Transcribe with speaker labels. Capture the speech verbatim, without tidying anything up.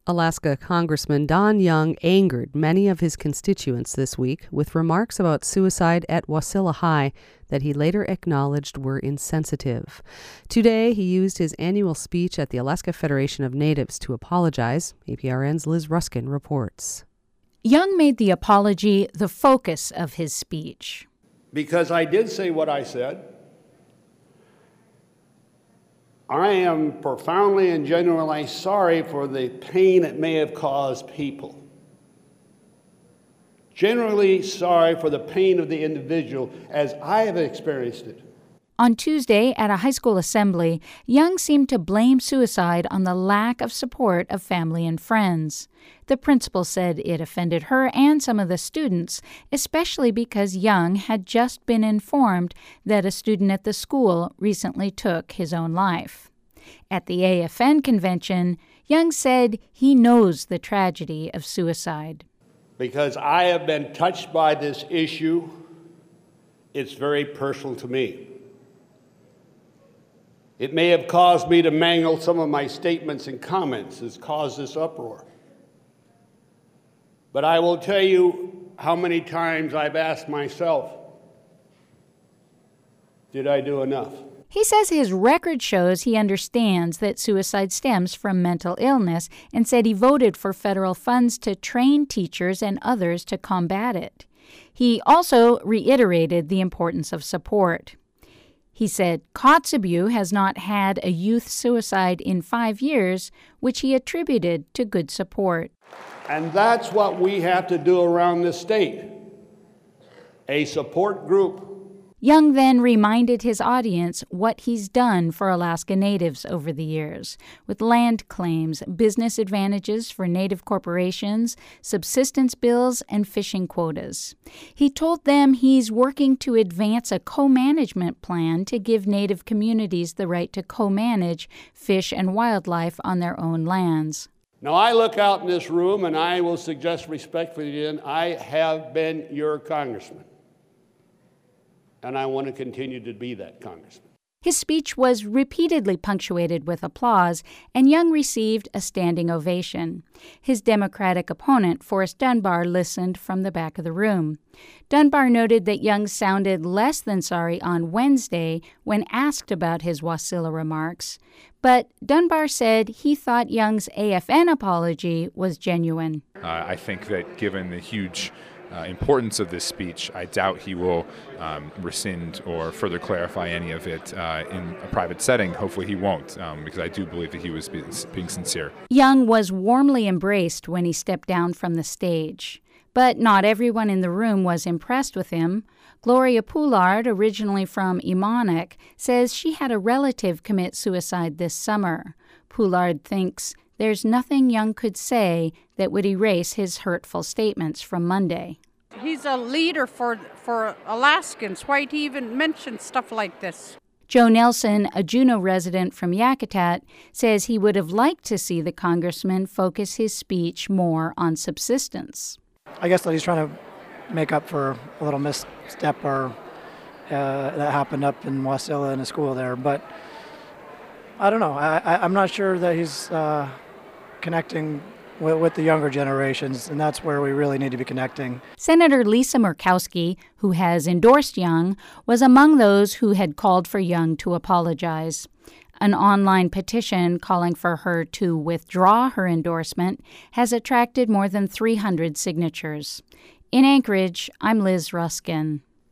Speaker 1: Alaska Congressman Don Young angered many of his constituents this week with remarks about suicide at Wasilla High that he later acknowledged were insensitive. Today, he used his annual speech at the Alaska Federation of Natives to apologize. A P R N's Liz Ruskin reports.
Speaker 2: Young made the apology the focus of his speech.
Speaker 3: Because I did say what I said, I am profoundly and genuinely sorry for the pain it may have caused people. Genuinely sorry for the pain of the individual as I have experienced it.
Speaker 2: On Tuesday, at a high school assembly, Young seemed to blame suicide on the lack of support of family and friends. The principal said it offended her and some of the students, especially because Young had just been informed that a student at the school recently took his own life. At the A F N convention, Young said he knows the tragedy of suicide.
Speaker 3: Because I have been touched by this issue, it's very personal to me. It may have caused me to mangle some of my statements and comments. It's caused this uproar. But I will tell you how many times I've asked myself, did I do enough?
Speaker 2: He says his record shows he understands that suicide stems from mental illness and said he voted for federal funds to train teachers and others to combat it. He also reiterated the importance of support. He said Kotzebue has not had a youth suicide in five years, which he attributed to good support.
Speaker 3: And that's what we have to do around this state, a support group.
Speaker 2: Young then reminded his audience what he's done for Alaska Natives over the years, with land claims, business advantages for Native corporations, subsistence bills, and fishing quotas. He told them he's working to advance a co-management plan to give Native communities the right to co-manage fish and wildlife on their own lands.
Speaker 3: Now, I look out in this room, and I will suggest respectfully, and I have been your congressman. And I want to continue to be that congressman.
Speaker 2: His speech was repeatedly punctuated with applause, and Young received a standing ovation. His Democratic opponent, Forrest Dunbar, listened from the back of the room. Dunbar noted that Young sounded less than sorry on Wednesday when asked about his Wasilla remarks, but Dunbar said he thought Young's A F N apology was genuine.
Speaker 4: Uh, I think that given the huge Uh, importance of this speech, I doubt he will um, rescind or further clarify any of it uh, in a private setting. Hopefully he won't, um, because I do believe that he was be- being sincere.
Speaker 2: Young was warmly embraced when he stepped down from the stage. But not everyone in the room was impressed with him. Gloria Poulard, originally from Emonic, says she had a relative commit suicide this summer. Poulard thinks there's nothing Young could say that would erase his hurtful statements from Monday.
Speaker 5: He's a leader for for Alaskans. Why'd he even mention stuff like this?
Speaker 2: Joe Nelson, a Juneau resident from Yakutat, says he would have liked to see the congressman focus his speech more on subsistence.
Speaker 6: I guess that he's trying to make up for a little misstep or uh, that happened up in Wasilla in a school there, but I don't know. I, I, I'm not sure that he's uh, connecting with, with the younger generations, and that's where we really need to be connecting.
Speaker 2: Senator Lisa Murkowski, who has endorsed Young, was among those who had called for Young to apologize. An online petition calling for her to withdraw her endorsement has attracted more than three hundred signatures. In Anchorage, I'm Liz Ruskin.